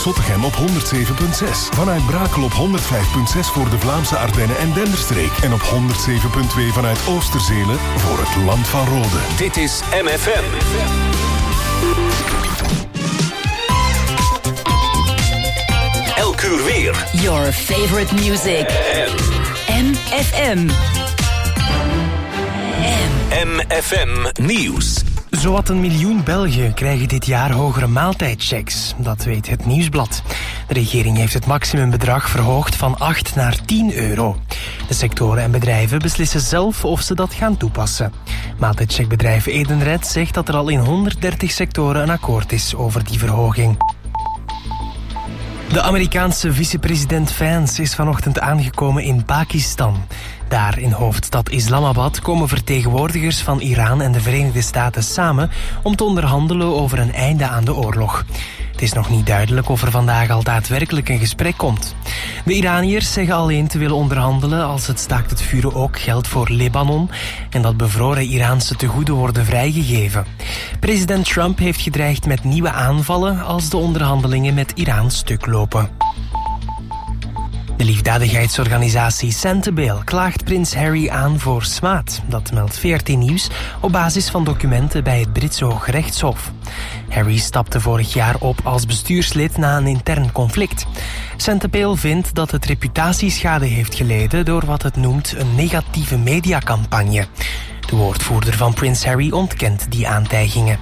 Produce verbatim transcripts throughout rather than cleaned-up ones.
Zottegem op honderd zeven komma zes. Vanuit Brakel op honderd vijf komma zes voor de Vlaamse Ardennen en Denderstreek. En op honderd zeven komma twee vanuit Oosterzelen voor het Land van Rode. Dit is M F M. Elk uur weer. Your favorite music. M F M. M F M Nieuws. Zowat een miljoen Belgen krijgen dit jaar hogere maaltijdchecks. Dat weet het Nieuwsblad. De regering heeft het maximumbedrag verhoogd van acht naar tien euro. De sectoren en bedrijven beslissen zelf of ze dat gaan toepassen. Maaltijdcheckbedrijf Edenred zegt dat er al in honderddertig sectoren een akkoord is over die verhoging. De Amerikaanse vicepresident Vance is vanochtend aangekomen in Pakistan. Daar in hoofdstad Islamabad komen vertegenwoordigers van Iran en de Verenigde Staten samen om te onderhandelen over een einde aan de oorlog. Het is nog niet duidelijk of er vandaag al daadwerkelijk een gesprek komt. De Iraniërs zeggen alleen te willen onderhandelen als het staakt het vuren ook geldt voor Libanon en dat bevroren Iraanse tegoeden worden vrijgegeven. President Trump heeft gedreigd met nieuwe aanvallen als de onderhandelingen met Iran stuk lopen. De liefdadigheidsorganisatie Centerville klaagt prins Harry aan voor smaad. Dat meldt V R T Nieuws op basis van documenten bij het Britse Hooggerechtshof. Harry stapte vorig jaar op als bestuurslid na een intern conflict. Centerville vindt dat het reputatieschade heeft geleden door wat het noemt een negatieve mediacampagne. De woordvoerder van prins Harry ontkent die aantijgingen.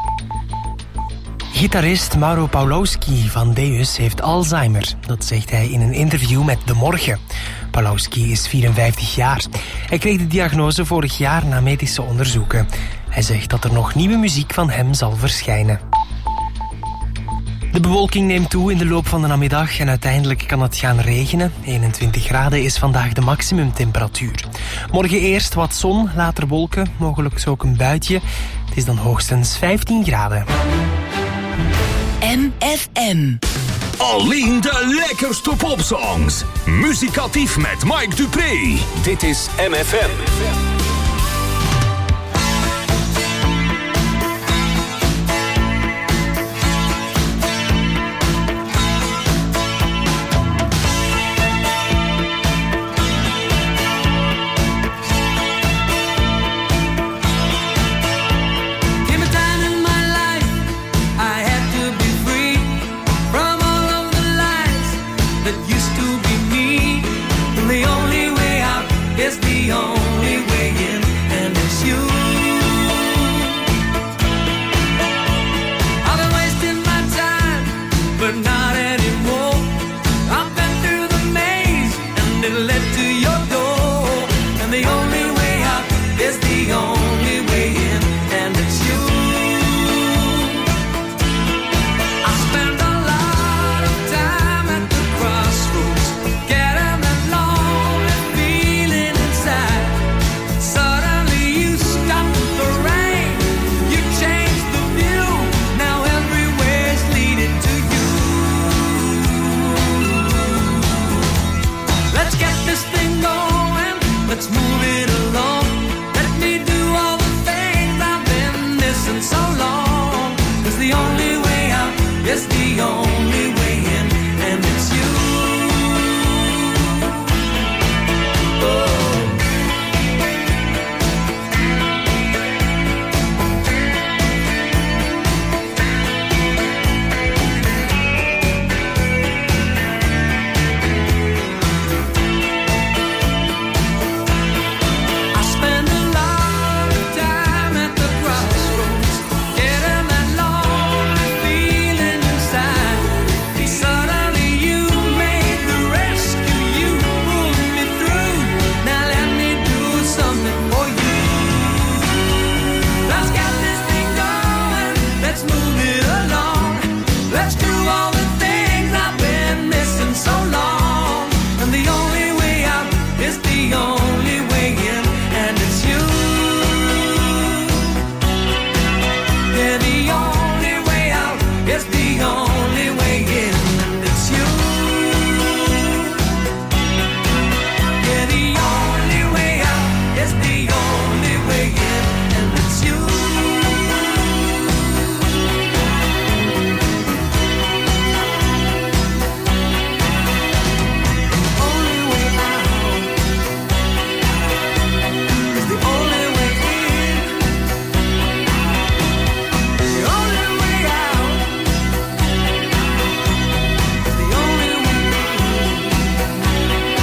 Gitarist Mauro Pawlowski van Deus heeft Alzheimer. Dat zegt hij in een interview met De Morgen. Pawlowski is vierenvijftig jaar. Hij kreeg de diagnose vorig jaar na medische onderzoeken. Hij zegt dat er nog nieuwe muziek van hem zal verschijnen. De bewolking neemt toe in de loop van de namiddag en uiteindelijk kan het gaan regenen. eenentwintig graden is vandaag de maximumtemperatuur. Morgen eerst wat zon, later wolken, mogelijk ook een buitje. Het is dan hoogstens vijftien graden. M F M. Alleen de lekkerste popsongs. Muzikatief met Mike Dupré. Dit is M F M. Inside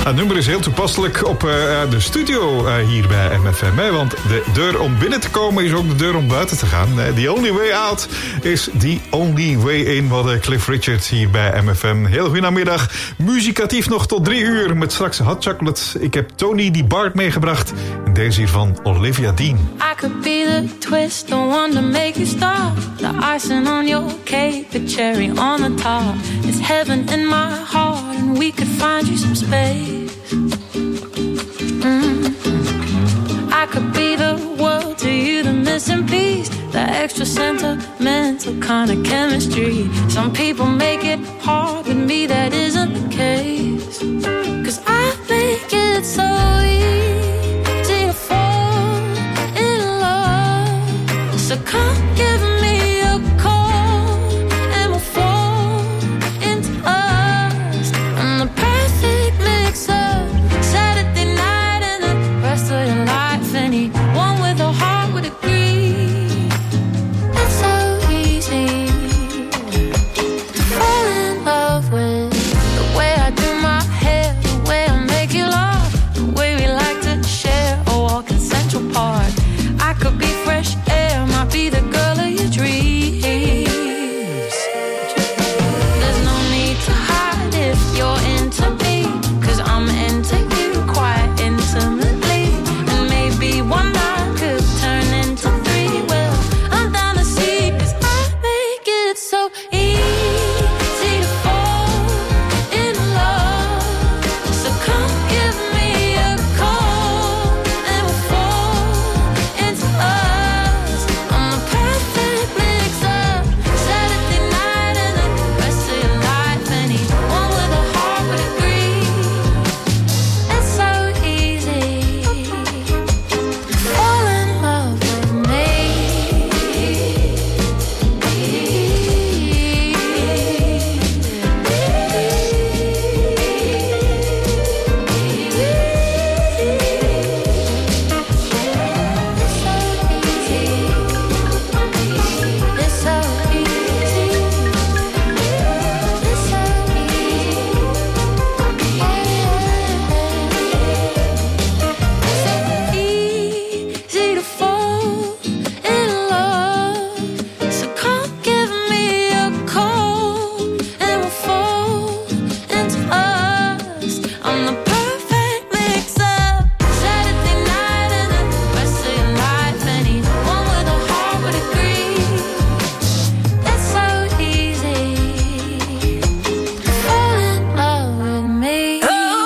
Het nummer is heel toepasselijk op uh, de studio uh, hier bij M F M. Hè, want de deur om binnen te komen is ook de deur om buiten te gaan. Uh, the only way out is the only way in. Wat uh, Cliff Richard hier bij M F M. Heel goedemiddag. Muzikatief nog tot drie uur met straks Hot Chocolate. Ik heb Tony die Bart meegebracht. En deze hier van Olivia Dean. I could be the twist, the one to make you stop. The icing on your cake, the cherry on the top. It's heaven in my heart and we could find you some space. Mm-hmm. I could be the world to you, the missing piece, the extra sentimental kind of chemistry. Some people make it hard, with me that isn't the case. Cause I make it so easy to fall in love. So come give me a call and we'll fall into us. I'm the perfect mix of Saturday night and the rest of your life. Anyone with a heart would agree. It's so easy to fall in love with the way I do my hair, the way I make you laugh, the way we like to share a walk in Central Park. I could be fresh air, might be the girl of your dreams. There's no need to hide if you're into me, cause I'm into you quite intimately. And maybe one night could turn into three. Well, I'm down to see, cause I make it so easy to fall in love. So come give me a call and we'll fall into us. I'm the perfect mix of Saturday night and the rest of your life. Anyone with a heart would agree. It's so easy to fall in love with me. It's so easy. It's so easy to fall in love. So come give me a call and we'll fall into us. I'm the perfect mix of Saturday night and the rest of your life. Anyone with a heart would agree. It's so easy to fall in love with me.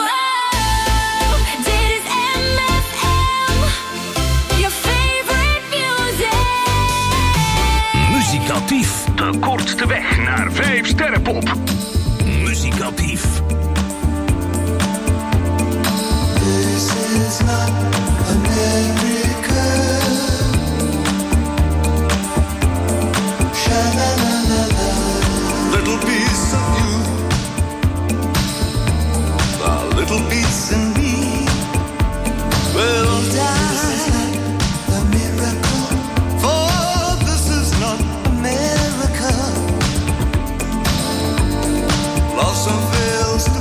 Dit is M F M, your favorite music. Muzikatief, de kortste weg naar vijf sterrenpop. Muzikatief. This is not America. Sha-la-la-la-la. Little piece of you, a little piece in me will die. This is not a miracle, for this is not America. Blossom fails to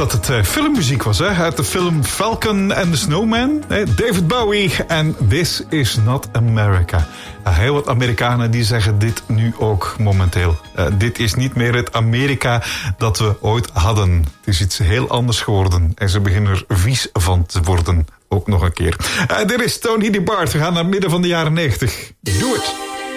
dat het uh, filmmuziek was, hè? Uit de film Falcon and the Snowman. Hè? David Bowie en This is Not America. Uh, heel wat Amerikanen die zeggen dit nu ook momenteel. Uh, dit is niet meer het Amerika dat we ooit hadden. Het is iets heel anders geworden. En ze beginnen er vies van te worden. Ook nog een keer. Uh, dit is Tony de Bart. We gaan naar het midden van de jaren negentig. Doe het!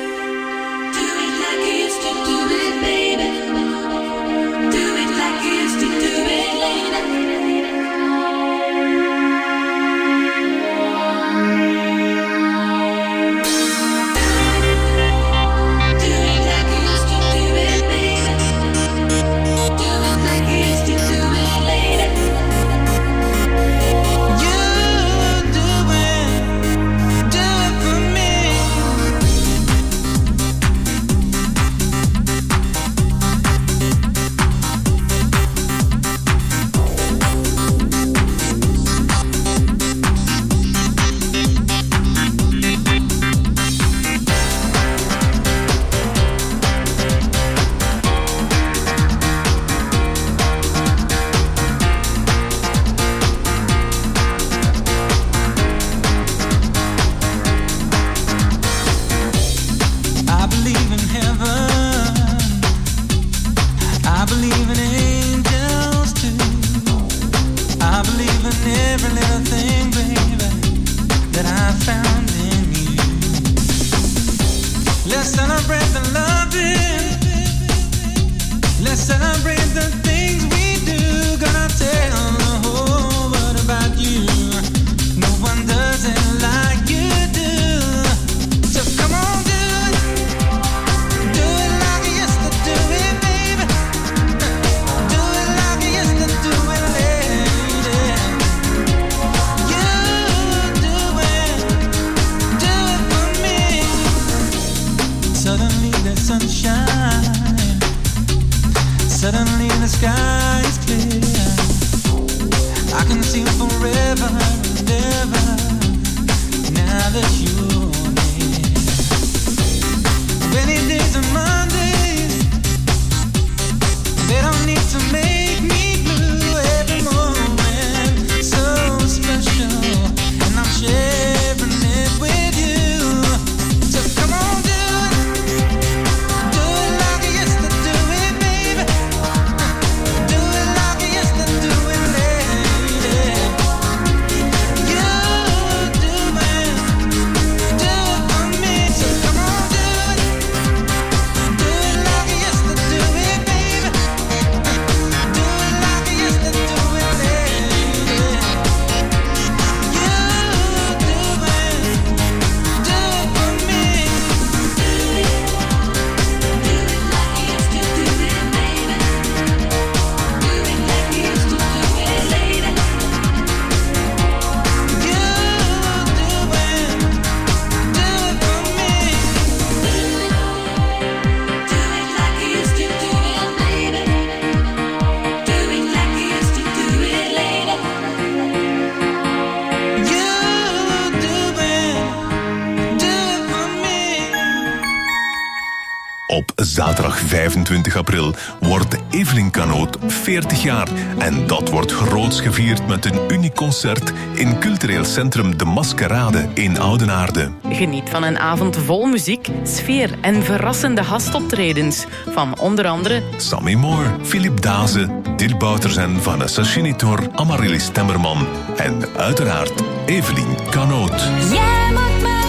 Zaterdag vijfentwintig april wordt Evelien Canoot veertig jaar. En dat wordt groots gevierd met een uniek concert in cultureel centrum De Maskerade in Oudenaarde. Geniet van een avond vol muziek, sfeer en verrassende gastoptredens. Van onder andere Sammy Moore, Philip Daze, Dirk Bouters en Vanessa Chinitor, Amaryllis Temmerman en uiteraard Evelien Canoot. Jij maakt mij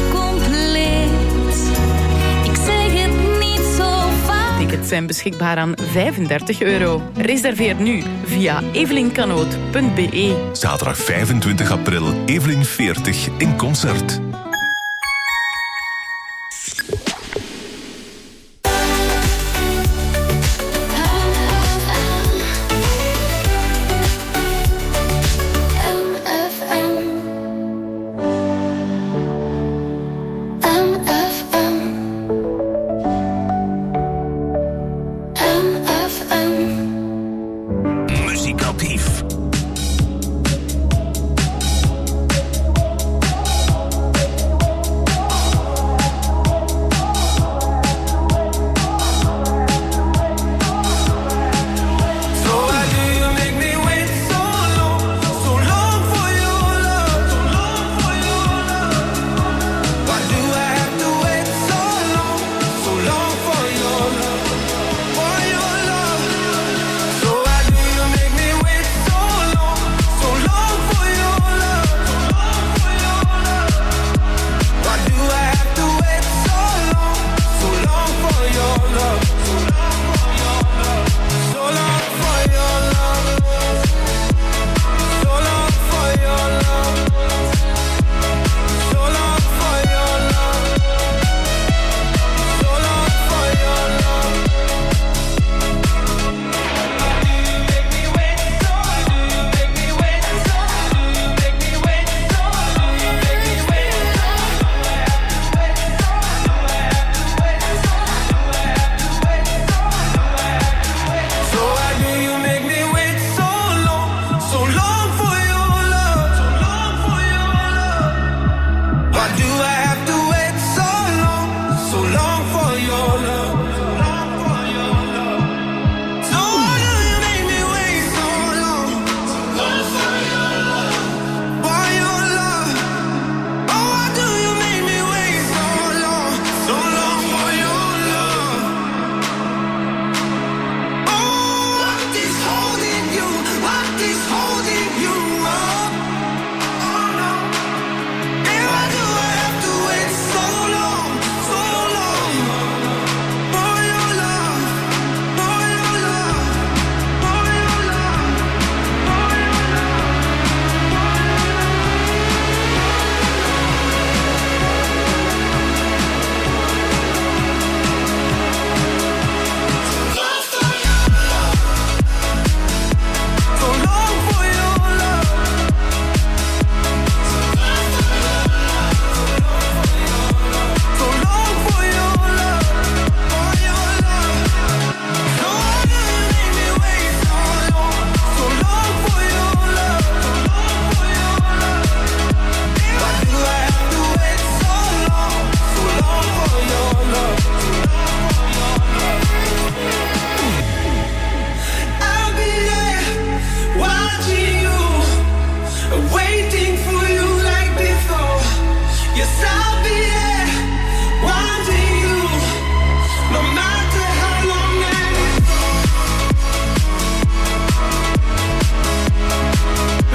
compleet. Ik zeg het niet zo vaak. Tickets zijn beschikbaar aan vijfendertig euro. Reserveer nu via evelincanoot punt be. Zaterdag vijfentwintig april, Evelien veertig in concert. Muzikatief.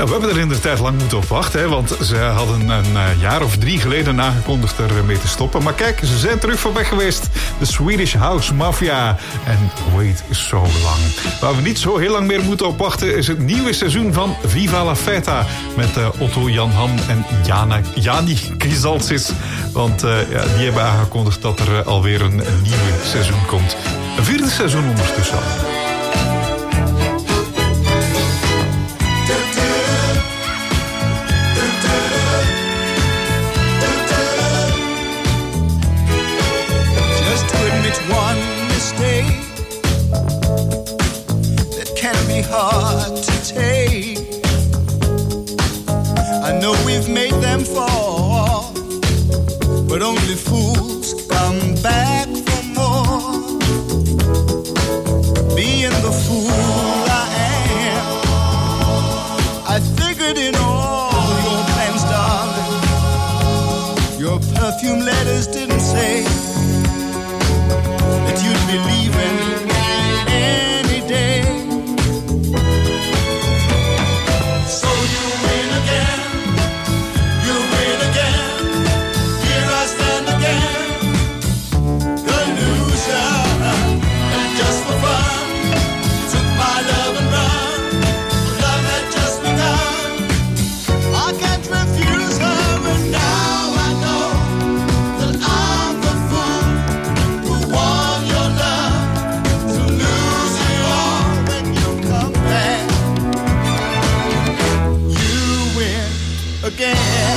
Ja, we hebben er inderdaad lang moeten op wachten, hè, want ze hadden een uh, jaar of drie geleden aangekondigd ermee te stoppen. Maar kijk, ze zijn terug van weg geweest. De Swedish House Mafia. En wait so long. Waar we niet zo heel lang meer moeten op wachten is het nieuwe seizoen van Viva la Feta. Met uh, Otto Jan Han en Jana, Jani Krizalsis. Want uh, ja, die hebben aangekondigd dat er uh, alweer een, een nieuw seizoen komt. Een vierde seizoen ondertussen al. One mistake that can be hard to take. I know we've made them fall, but only fools come back for more. Being the fool I am, I figured in all your plans, darling, your perfume letters didn't say that you'd be leaving any day. So you win again, you win again. Here I stand again, the loser. And just for fun, took my love and run. Love had just begun. I can't refuse her, and now I know that I'm the fool who won your love, to lose it all when you come back. You win again.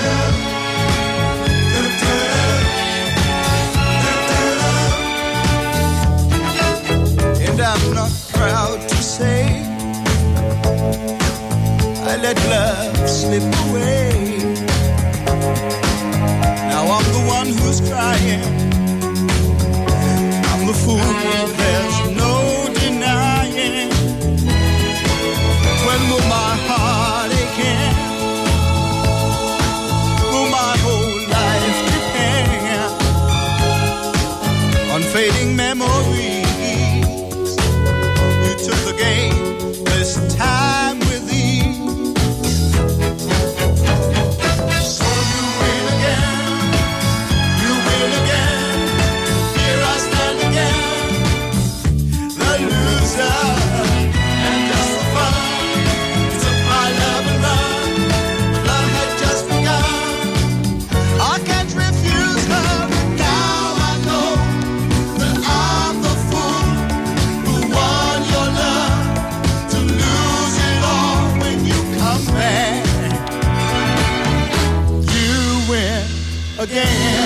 And I'm not proud to say I let love slip away. Now I'm the one who's crying, I'm the fool, there's no denying. When will my heart again? Will my whole life depend on fading memories? You took the game this time with ease. So you win again, you win again. Here I stand again, the loser. And just for fun, you took my love and run. Love had just begun. I can't refuse her, but now I know that I'm the fool who won your love, to lose it all when you come back. You win again.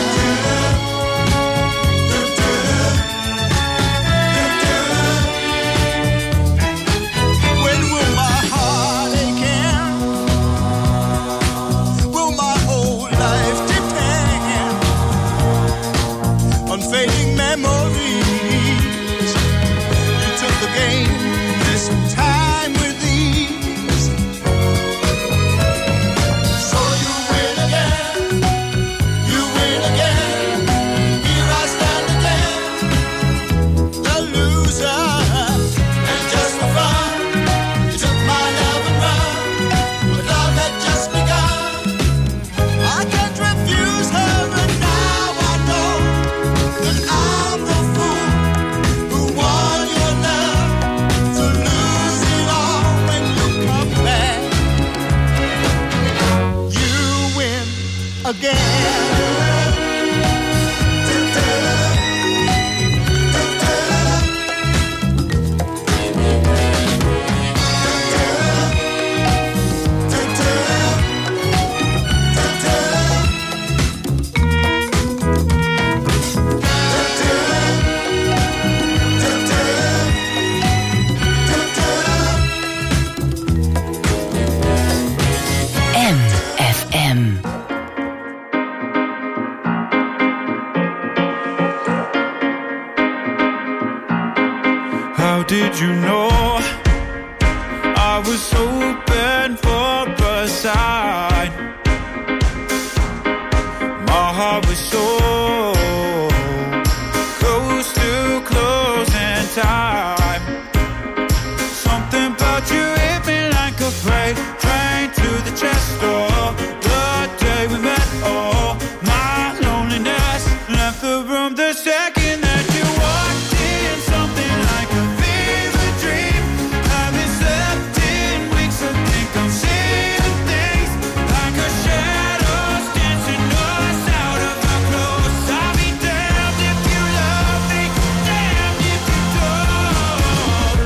When will my heart again? Will my whole life depend on fading memories? You took the game this time with ease. So you win again, you win again. Here I stand again, the loser. And just for fun, you took my love and run. But love had just begun. I can't refuse her, and now I know that I'm the fool who won your love, to lose it all when you come back. You win again. M F M. How did you know I was open for a sign? My heart was so close to closing time. Something about you hit me like a freight train. the room the second that you walked in. Something like a fever dream. Haven't slept in weeks. I think I'm seeing things like a shadows dancing us out of our clothes. I'll be damned if you love me, damned if you don't.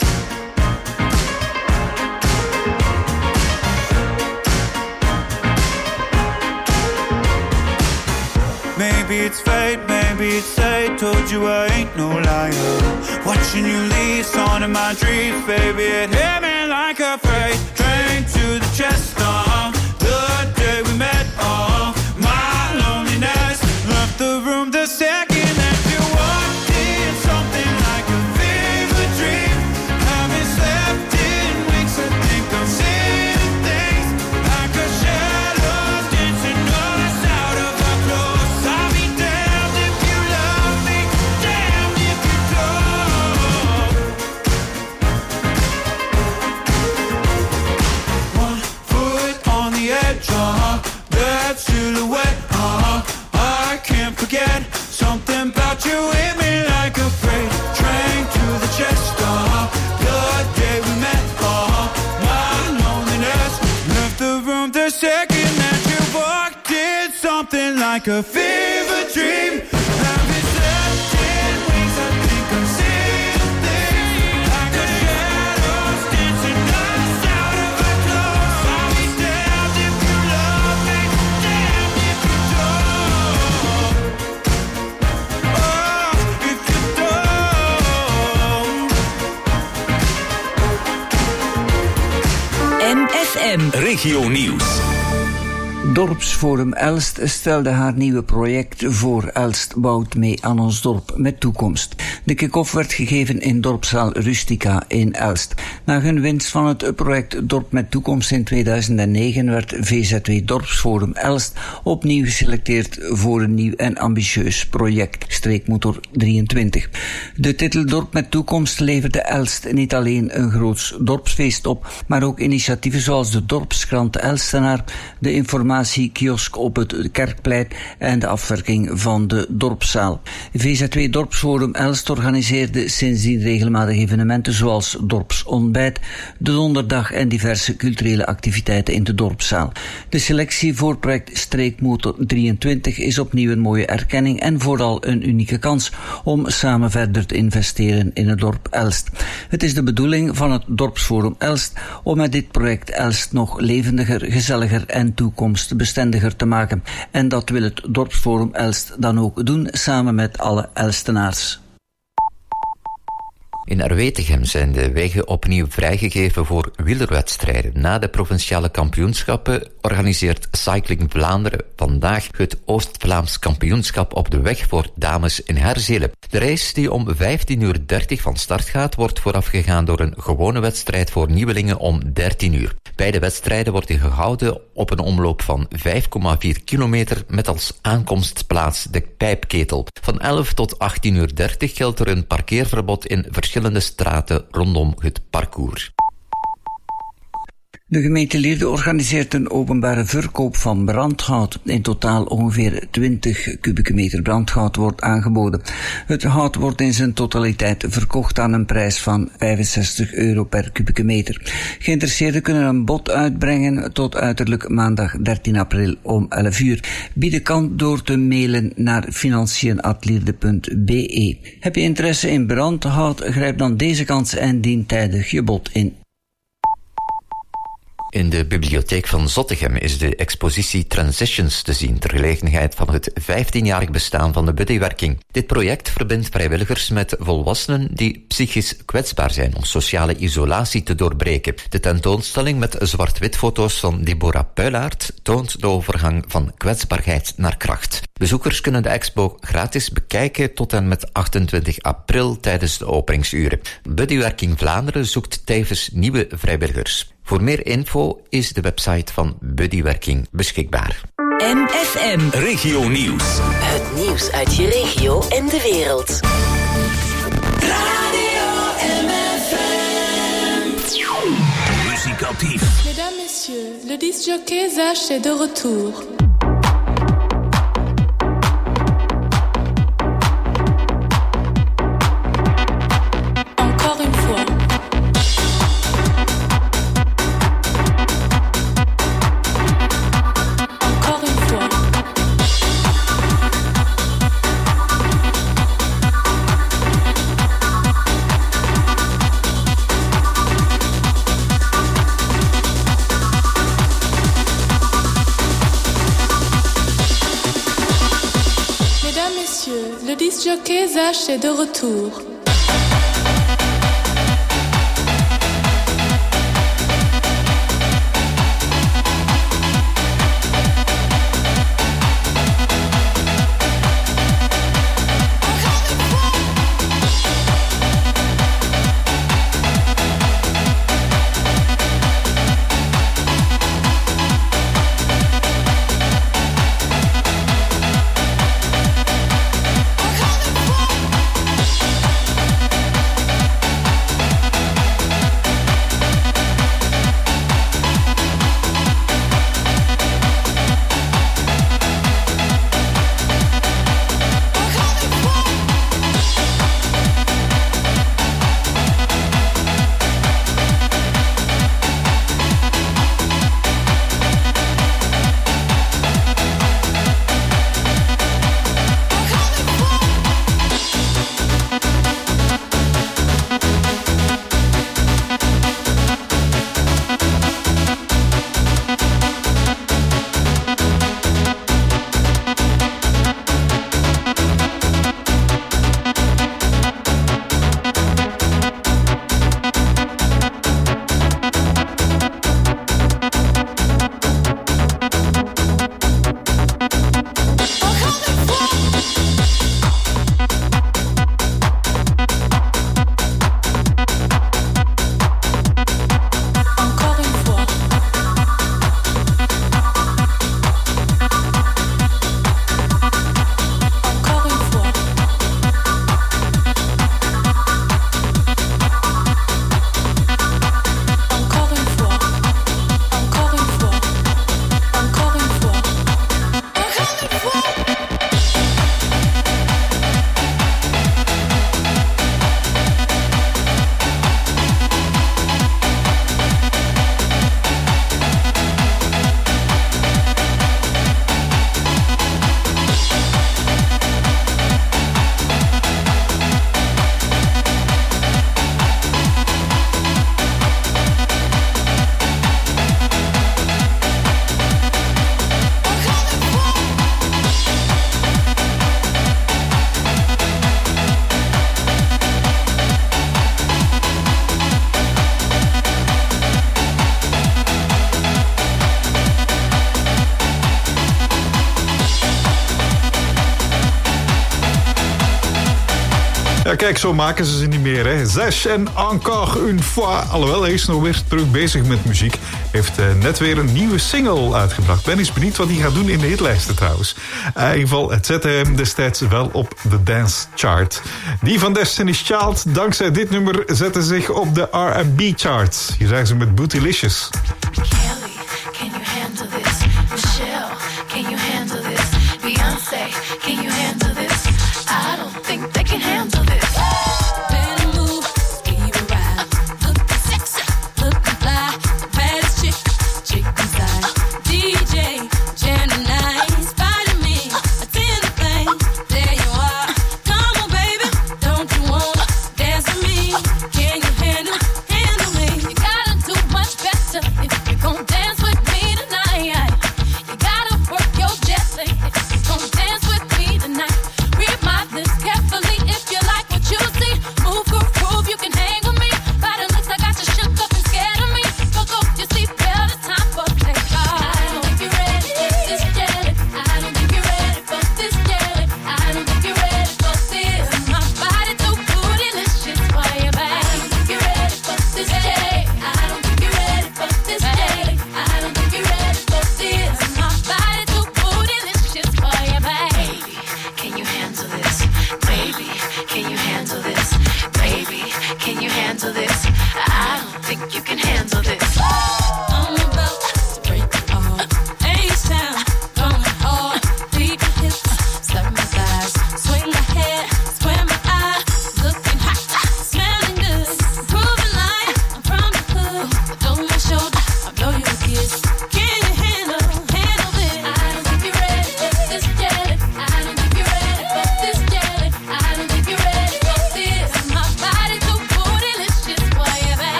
Maybe it's fate, maybe it's fate. Told you I ain't no liar. Watching you leave, on in my dreams, baby. It hit me like a freight train to the chest. Uh, the day we met, uh, my loneliness left the room the second that you walked in. Something like a fever dream. Haven't slept in weeks. I think I'm seeing things like a shadows dancing us out of our clothes. I'll be damned if you love me, damned if you don't. One foot on the edge, uh-huh. That silhouette, uh-huh. I can't forget something about you hit me like a freight train to the chest, uh-huh. The day we met, uh-huh. My loneliness left the room the second that you walked in. Something like a fever dream. Haven't slept in weeks. I think I'm seeing things like a shadows dancing us out of our clothes. I'll be damned if you love me, damned if you don't. Oh, if you don't. M F M. Regio Nieuws. Dorpsforum Elst stelde haar nieuwe project voor. Elst bouwt mee aan ons dorp met toekomst. De kick-off werd gegeven in dorpszaal Rustica in Elst. Na hun winst van het project Dorp met Toekomst in tweeduizend negen werd V Z W Dorpsforum Elst opnieuw geselecteerd voor een nieuw en ambitieus project, Streekmotor drieëntwintig. De titel Dorp met Toekomst leverde Elst niet alleen een groots dorpsfeest op, maar ook initiatieven zoals de dorpskrant Elstenaar, de informatiekiosk op het Kerkplein en de afwerking van de dorpszaal. V Z W Dorpsforum Elst organiseerde sindsdien regelmatig evenementen zoals dorpsontbijt, de donderdag en diverse culturele activiteiten in de dorpszaal. De selectie voor project Streekmotor drieëntwintig is opnieuw een mooie erkenning en vooral een unieke kans om samen verder te investeren in het dorp Elst. Het is de bedoeling van het Dorpsforum Elst om met dit project Elst nog levendiger, gezelliger en toekomstbestendiger te maken. En dat wil het Dorpsforum Elst dan ook doen samen met alle Elstenaars. In Arwetegem zijn de wegen opnieuw vrijgegeven voor wielerwedstrijden. Na de provinciale kampioenschappen organiseert Cycling Vlaanderen vandaag het Oost-Vlaams kampioenschap op de weg voor dames in Herzelen. De race, die om vijftien uur dertig van start gaat, wordt voorafgegaan door een gewone wedstrijd voor nieuwelingen om dertien uur. Beide wedstrijden worden gehouden op een omloop van vijf komma vier kilometer met als aankomstplaats de Pijpketel. Van elf tot achttien uur dertig geldt er een parkeerverbod in verschillende straten rondom het parcours. De gemeente Lierde organiseert een openbare verkoop van brandhout. In totaal ongeveer twintig kubieke meter brandhout wordt aangeboden. Het hout wordt in zijn totaliteit verkocht aan een prijs van vijfenzestig euro per kubieke meter. Geïnteresseerden kunnen een bod uitbrengen tot uiterlijk maandag dertien april om elf uur. Bieden kan door te mailen naar financiën at lierde punt b e. Heb je interesse in brandhout? Grijp dan deze kans en dien tijdig je bod in. In de bibliotheek van Zottegem is de expositie Transitions te zien ter gelegenheid van het vijftienjarig bestaan van de buddywerking. Dit project verbindt vrijwilligers met volwassenen die psychisch kwetsbaar zijn om sociale isolatie te doorbreken. De tentoonstelling met zwart-wit foto's van Deborah Puilaert toont de overgang van kwetsbaarheid naar kracht. Bezoekers kunnen de expo gratis bekijken tot en met achtentwintig april tijdens de openingsuren. Buddywerking Vlaanderen zoekt tevens nieuwe vrijwilligers. Voor meer info is de website van Buddywerking beschikbaar. M F M. Regio Nieuws. Het nieuws uit je regio en de wereld. Radio M F M. Muzikatief. Mesdames, messieurs, le disc-jockey Zach est de retour. Mesdames, messieurs, le disc jockey Zach est de retour. Ja, kijk, zo maken ze ze niet meer, hè. Zach en Encore une fois. Alhoewel, hij is nog weer terug bezig met muziek. Heeft uh, net weer een nieuwe single uitgebracht. Ben eens benieuwd wat hij gaat doen in de hitlijsten trouwens. Uh, in ieder geval, het zette hem destijds wel op de dance chart. Die van Destiny's Child, dankzij dit nummer, zette zich op de R en B charts. Hier zijn ze met Bootylicious. Kelly, can you handle this? Michelle, can you handle this? Beyonce, can you handle this? I don't think they can handle this. Better move, even ride. Looking sexy, looking fly. The baddest chick, chick inside. D J, Gemini, inspiring me. A tender thing, there you are. Come on, baby, don't you wanna dance with me? Can you handle, handle me? You gotta do much better if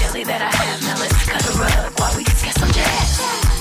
belly that I have. Now let's cut a rug while we get some jazz.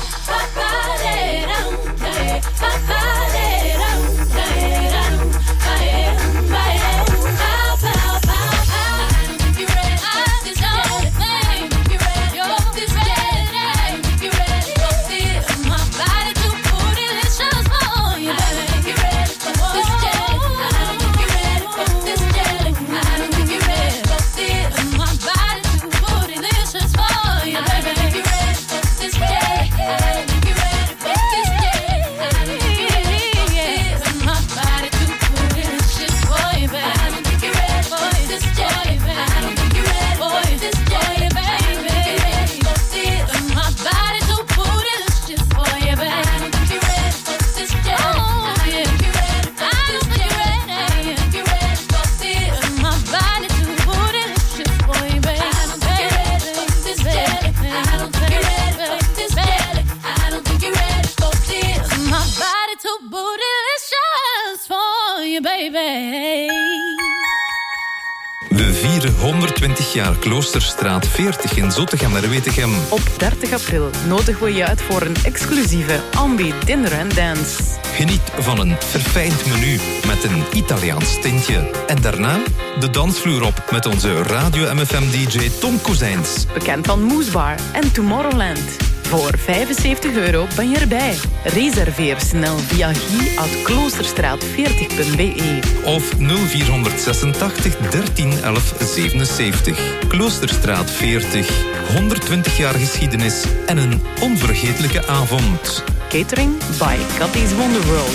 We vieren honderdtwintig jaar Kloosterstraat veertig in Zottegem-Merwetegem. Op dertig april nodigen we je uit voor een exclusieve Ambi Dinner and Dance. Geniet van een verfijnd menu met een Italiaans tintje. En daarna de dansvloer op met onze Radio M F M-D J Tom Kozijns. Bekend van Moesbar en Tomorrowland. Voor vijfenzeventig euro ben je erbij. Reserveer snel via guy at kloosterstraat veertig punt b e. Of nul vier zesentachtig dertien elf zevenenzeventig. Kloosterstraat veertig. honderdtwintig jaar geschiedenis en een onvergetelijke avond. Catering by Cathy's Wonderworld.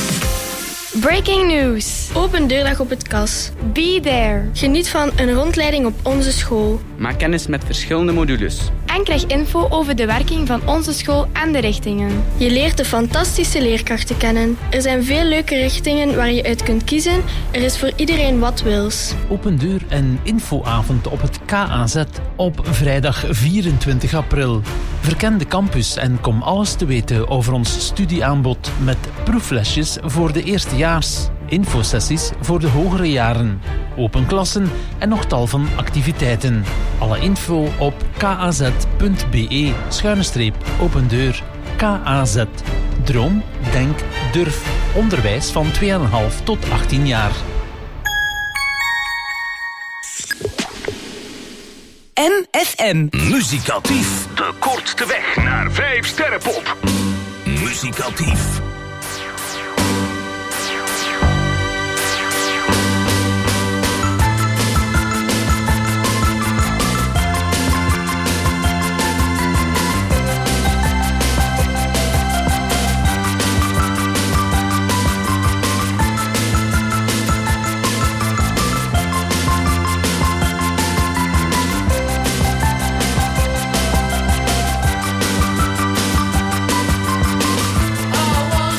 Breaking news. Open deurdag op het Kas. Be there. Geniet van een rondleiding op onze school. Maak kennis met verschillende modules. En krijg info over de werking van onze school en de richtingen. Je leert de fantastische leerkrachten kennen. Er zijn veel leuke richtingen waar je uit kunt kiezen. Er is voor iedereen wat wils. Open deur en infoavond op het K A Z op vrijdag vierentwintig april. Verken de campus en kom alles te weten over ons studieaanbod met proeflesjes voor de eerstejaars, infosessies voor de hogere jaren, open klassen en nog tal van activiteiten. Alle info op kaz punt b e schuine streep open deur. K A Z. Droom, denk, durf. Onderwijs van twee komma vijf tot achttien jaar. M F M. Muzikatief. De kortste weg naar vijf sterrenpop. Muzikatief. I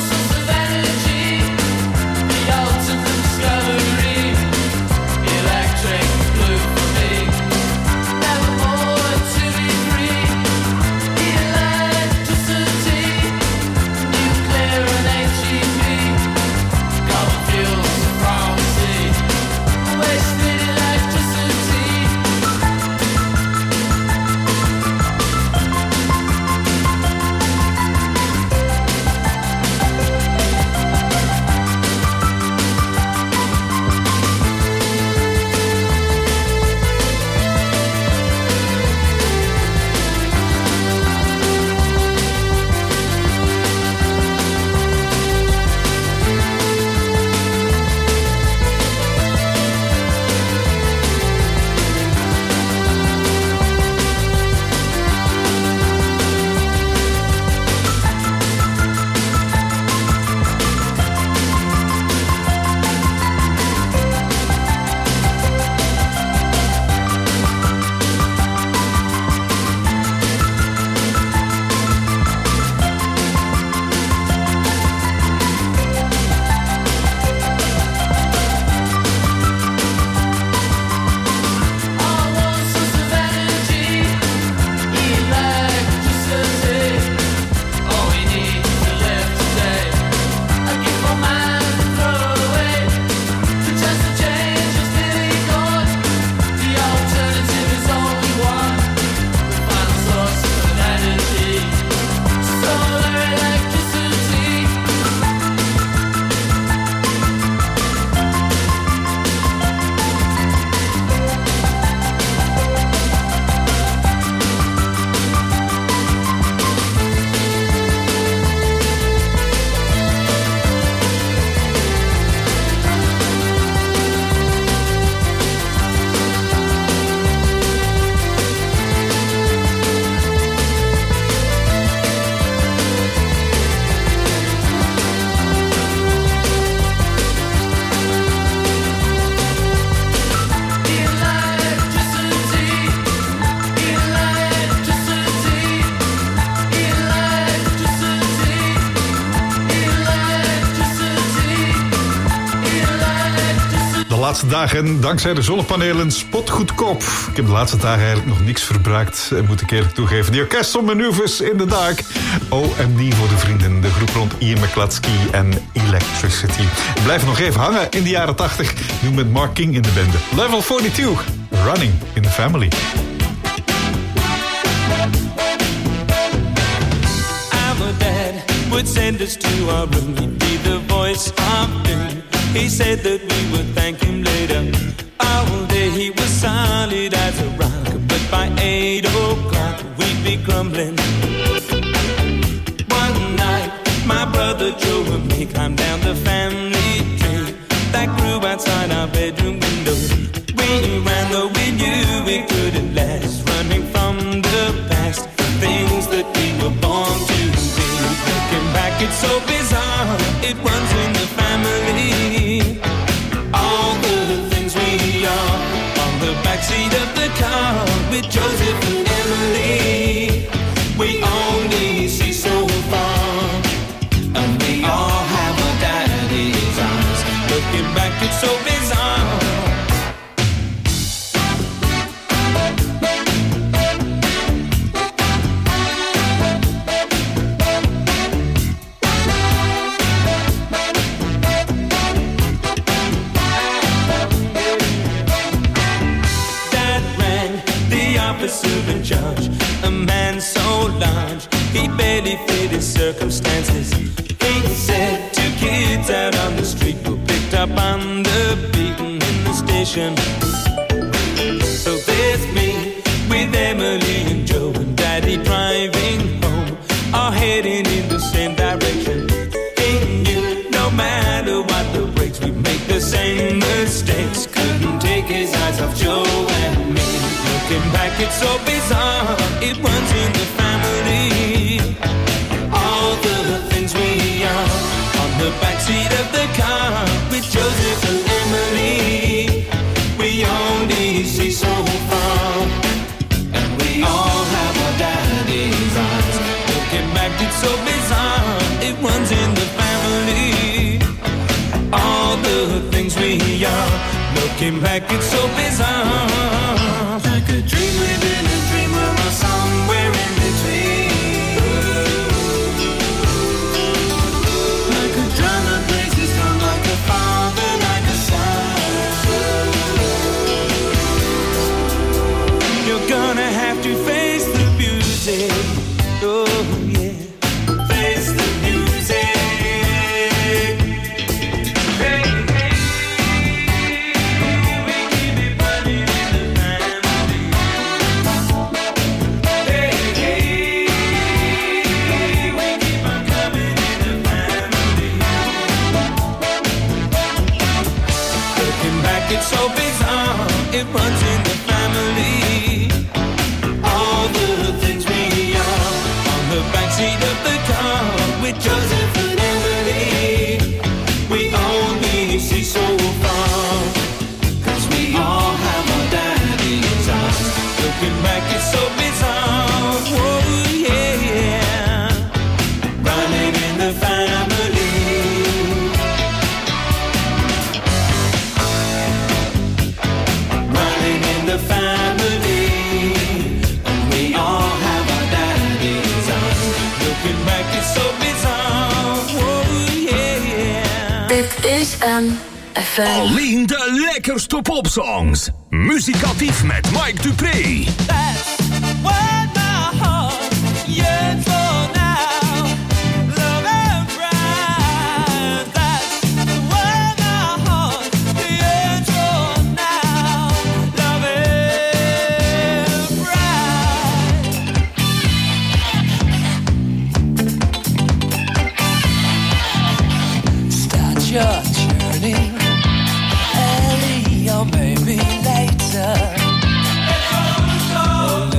laatste dagen dankzij de zonnepanelen spotgoedkoop. Ik heb de laatste dagen eigenlijk nog niks verbruikt, moet ik eerlijk toegeven. The Orchestral Maneuvers in the Dark. O M D voor de vrienden, de groep rond Ian McCluskey en Electricity. We blijven nog even hangen in de jaren tachtig, nu met Mark King in de bende. Level forty-two, Running in the Family. Our dad would send us to our room. He'd be the voice of doom. He said that we would thank him later. All day he was solid as a rock, but by eight o'clock we'd be crumbling. One night my brother Joe and me climbed down the family tree that grew outside our bedroom window. We ran though we knew we couldn't last, running from the past, things that we were born to be. Looking back it's so bizarre, it runs in the family. All the things we are on the backseat of the car with Joseph and Emily. We only see so far, and we all have our daddy's eyes. Looking back it's so bizarre. Officer in charge, a man so large he barely fit his circumstances. He said two kids out on the street were picked up on the beaten in the station. So there's me with Emily and Joe and Daddy driving home, all heading in the same direction. He knew no matter what the brakes, we'd make the same mistakes. Couldn't take his eyes off Joe and me. Looking back it's so bizarre, it runs in the family. All the things we are on the backseat of the car with Joseph and Emily. We only see so far, and we all have our daddy's eyes. Looking back it's so bizarre, it runs in the family. All the things we are, looking back it's so bizarre. Like a dream within a dream, or somewhere in between. Like a drum that plays its drum, like a father, like a son. You're gonna have to face the music. Oh yeah, face the music. It's so bizarre, it runs in the family. All the things we are on the backseat of the car with Joseph and Emily. We only see so far, cause we all have our daddy's eyes. Looking back it's so bizarre, oh yeah. Running in the family. The family, and we all have our daddy's eyes. Looking back it's so bizarre, oh yeah. Dit is M F M. Alleen de lekkerste popsongs. Muzikatief met Mike Dupree. That's what my heart yearns for now. Love and pride. That's what my heart yearns for now. Love and pride. Start your journey early or maybe later.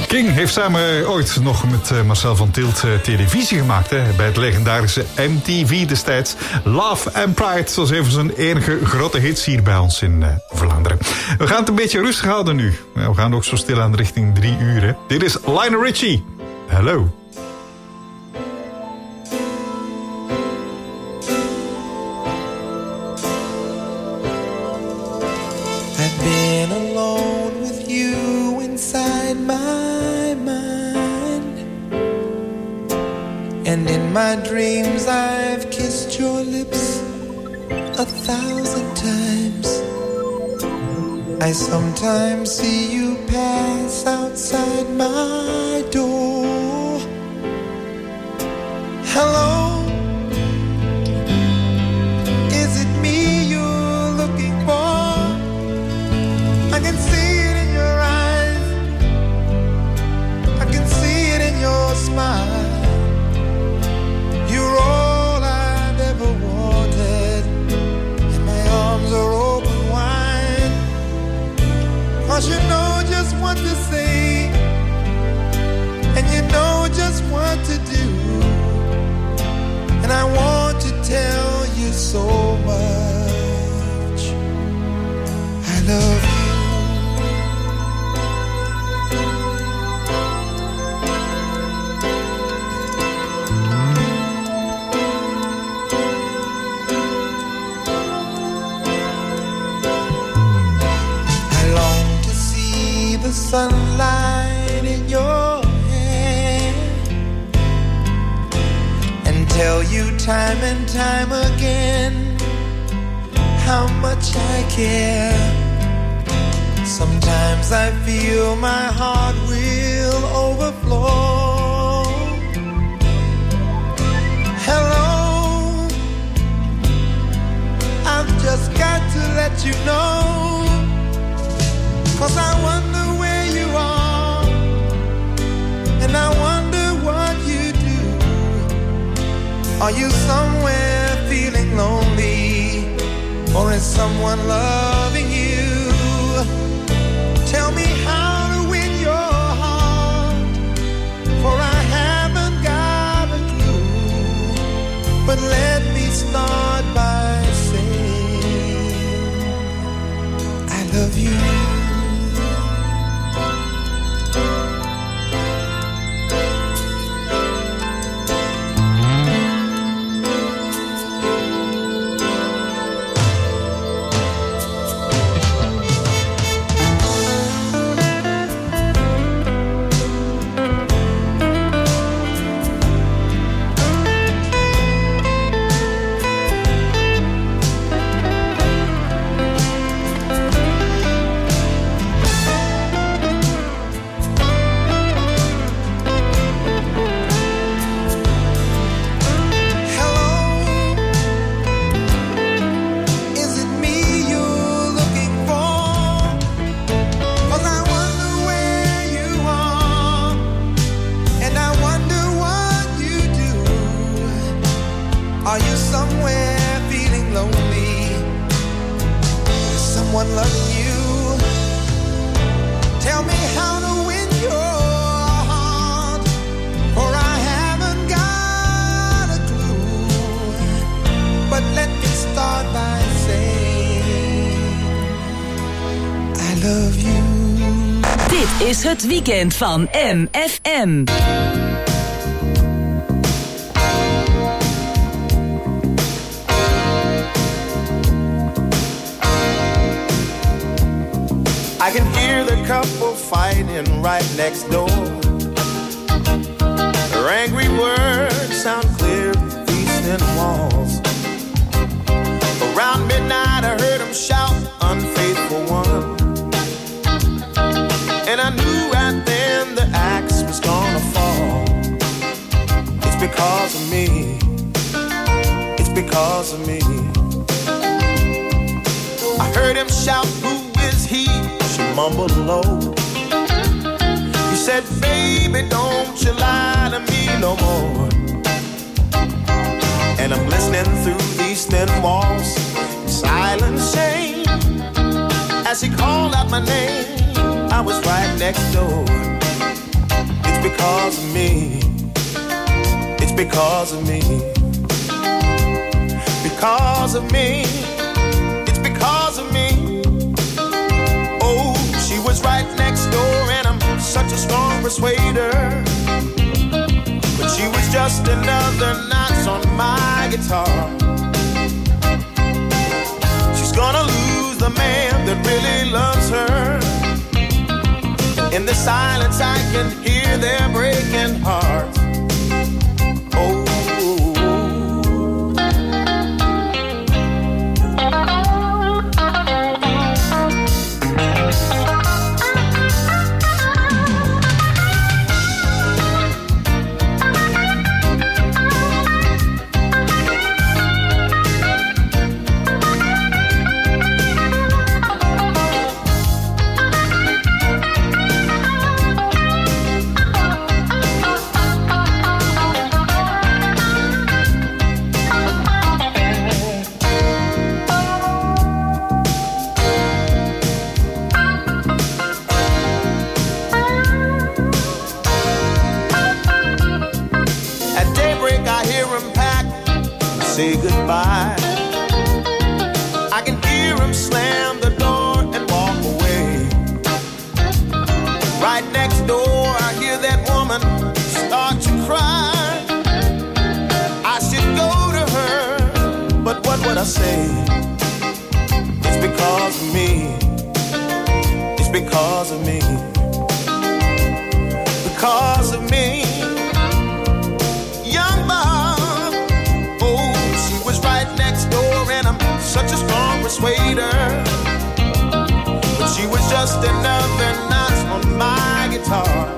King heeft samen ooit nog met uh, Marcel van Tilt uh, televisie gemaakt. Hè, bij het legendarische M T V destijds. Love and Pride, zoals een van zijn enige grote hits hier bij ons in uh, Vlaanderen. We gaan het een beetje rustig houden nu. We gaan ook zo stil aan richting drie uur. Hè. Dit is Lionel Richie. Hello. I've been alone with you inside my mind, and in my dreams I've kissed your lips a thousand times. I sometimes see you pass outside my door. Hello, is it me you're looking for? I can see it in your eyes, I can see it in your smile. You're all I've ever wanted, and my arms are open wide. 'Cause you know just what to say, and you know just what to do, and I want to tell you so much. I love you. The sunlight in your hair, and tell you time and time again how much I care. Sometimes I feel my heart will overflow. Hello, I've just got to let you know, 'cause I wonder where you are, and I wonder what you do. Are you somewhere feeling lonely, or is someone loving you? Tell me how to win your heart, for I haven't got a clue. But let me start by saying I love you. Is het weekend van M F M. I can hear the couple fighting right next door. Their angry words sound clear through these thin walls. Around midnight I heard them shout, unfaithful one. And I knew right then the axe was gonna fall. It's because of me. It's because of me. I heard him shout, who is he? She mumbled low. He said, baby, don't you lie to me no more. And I'm listening through these thin walls, silent shame. As he called out my name, I was right next door. because of me. It's because of me. Because of me. It's because of me. Oh, she was right next door and I'm such a strong persuader. But she was just another notch on my guitar. She's gonna lose the man that really loves her. In the silence I can hear their breaking hearts. Oh. Say goodbye. I can hear him slam the door and walk away. Right next door I hear that woman start to cry. I should go to her, but what would I say? It's because of me. It's because of me. Because of me. Such a strong persuader, but she was just another notch on my guitar.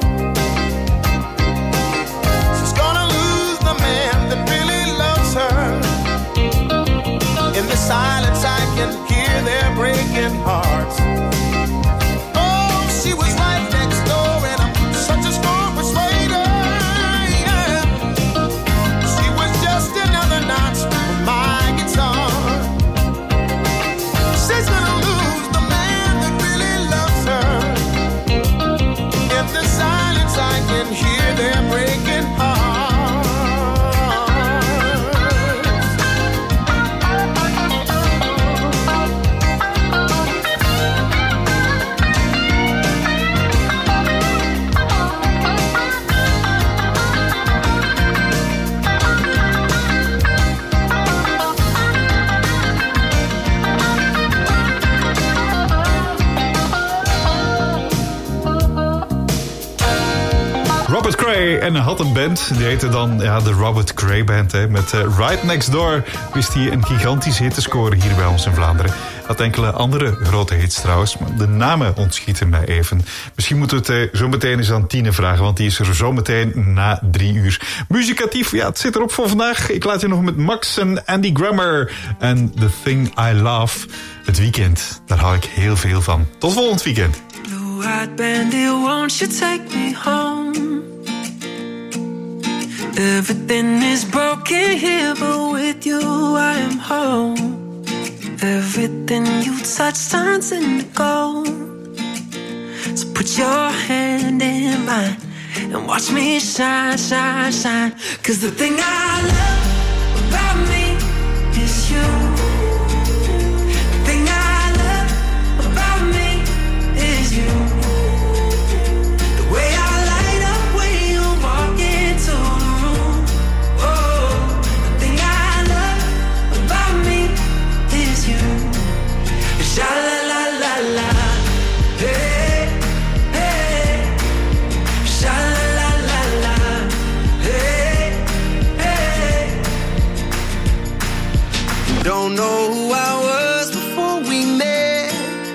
She's gonna lose the man that really loves her. In the silence I can hear their breaking hearts. Oh, she was right next door and I'm such a strong persuader. Yeah. She was just another notch on my guitar. She's gonna lose the man that really loves her. In the silence I can hear their breaking hearts. Robert Cray en hij had een band, die heette dan ja, de Robert Cray Band. Hè. Met uh, Right Next Door wist hij een gigantische hit te scoren hier bij ons in Vlaanderen. Had enkele andere grote hits trouwens, maar de namen ontschieten mij even. Misschien moeten we het uh, zo meteen eens aan Tine vragen, want die is er zo meteen na drie uur. Muzikatief, ja, het zit erop voor vandaag. Ik laat je nog met Max en Andy Grammer en The Thing I Love. Het weekend, daar hou ik heel veel van. Tot volgend weekend. Blue-eyed bandit, won't you take me home? Everything is broken here, but with you I am home. Everything you touch turns into gold. So put your hand in mine and watch me shine, shine, shine. 'Cause the thing I love about me is you. The thing I love about me is you. The way I light up when you walk into the room. Oh, the thing I love about me is you. Sha la la la la, hey, hey. Sha la la la la, hey, hey. Don't know who I was before we met.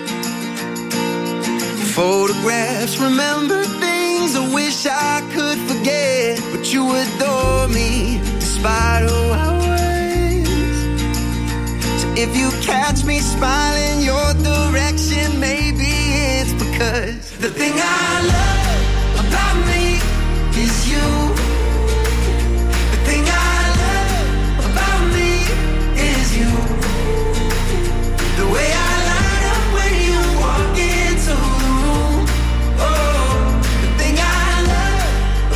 Photographs, remember things I wish I could forget. But you adore me despite who I was. So if you catch me smiling your direction, maybe it's because the thing I love about me is you. The thing I love about me is you. The way I light up when you walk into the room. Oh, the thing I love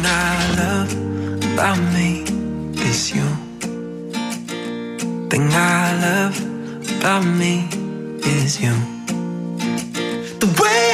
I love about me is you. Thing I love about me is you. The way